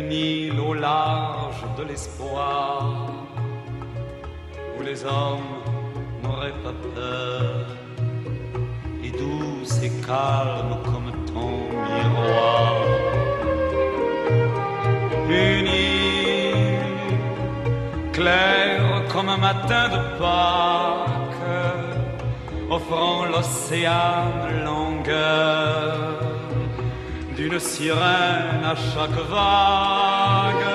une île au large de l'espoir, où les hommes n'auraient pas peur, et douce et calme comme ton miroir. Une île claire comme un matin de Pâques, offrant l'océane longueur d'une sirène à chaque vague.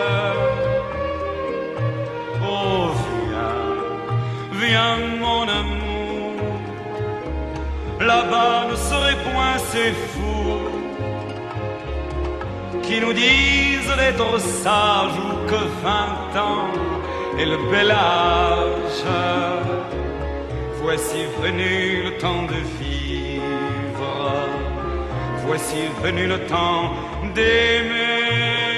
Oh viens, viens mon amour, là-bas ne serait point ces fous qui nous disent d'être sages ou que 20 ans est le bel âge. Voici venu le temps de vivre, voici venu le temps d'aimer.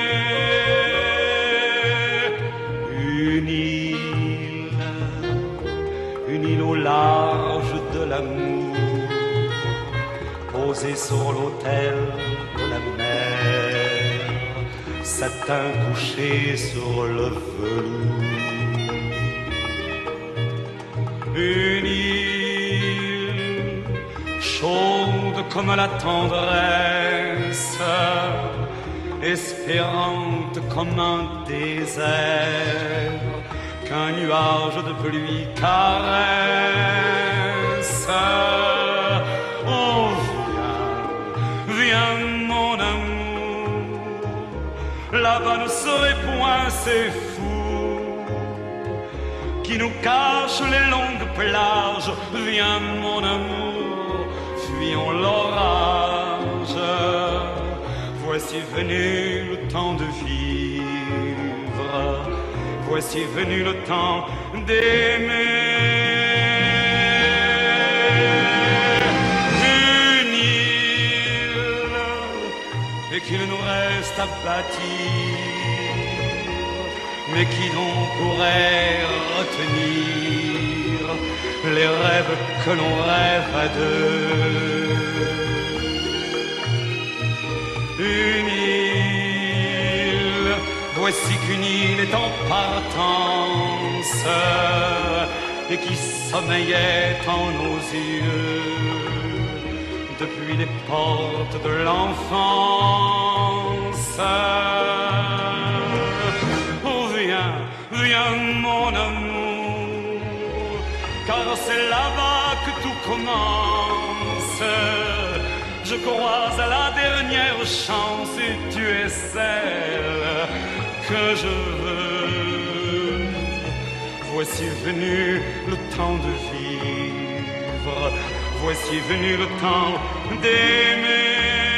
Une île au large de l'amour, posée sur l'autel de la mer, satin couché sur le velours. Une île chaude comme la tendresse, espérante comme un désert qu'un nuage de pluie caresse. Oh viens, viens mon amour, là-bas ne serait point ces fous qui nous cachent les longues plages. Viens mon amour, fuyons l'orage. Voici venu le temps de vivre, voici venu le temps d'aimer. Une île, et qu'il nous reste à bâtir, mais qui donc pourrait retenir les rêves que l'on rêve à deux. Une île, voici qu'une île est en partance et qui sommeillait en nos yeux depuis les portes de l'enfance. Oh viens, viens mon amour, car c'est là-bas que tout commence. Je crois à la dernière chance et tu es celle que je veux. Voici venu le temps de vivre, voici venu le temps d'aimer.